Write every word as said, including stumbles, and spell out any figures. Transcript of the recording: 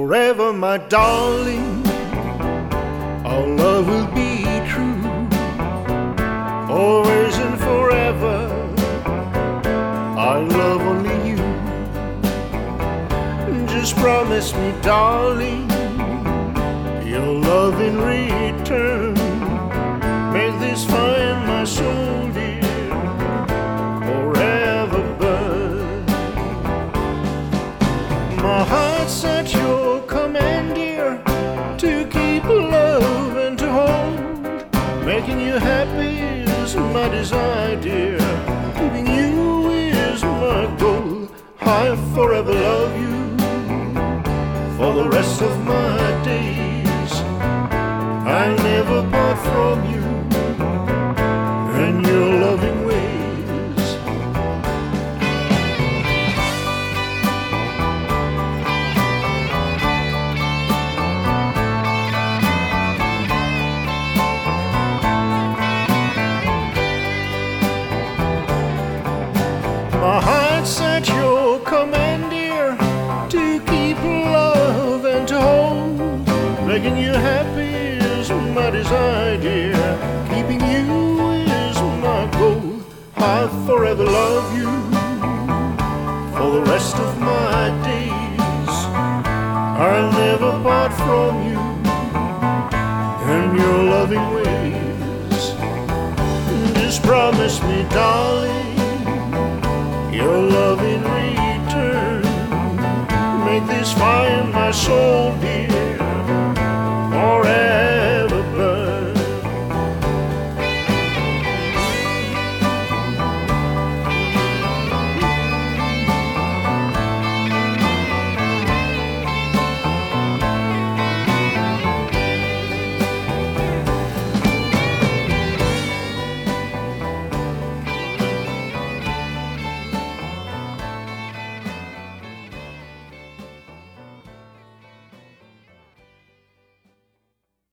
forever, my darling. Our love will be true, always and forever. I love only you. Just promise me, darling, your love in return. Make this fire in my soul, dear, forever burn. My heart's at your command, dear, to keep love and to hold. Making you happy is my desire, dear. Keeping you is my goal. I forever love you for the rest of my days. I'll never part from you and your loving ways. My heart's at your command, dear, to keep love and to hold. Making you happy is my desire, dear. Keeping you is my goal. I'll forever love you for the rest of my days. I'll never part from you and your loving ways. Just promise me, darling, your love in return. Make this fire in my soul, dear,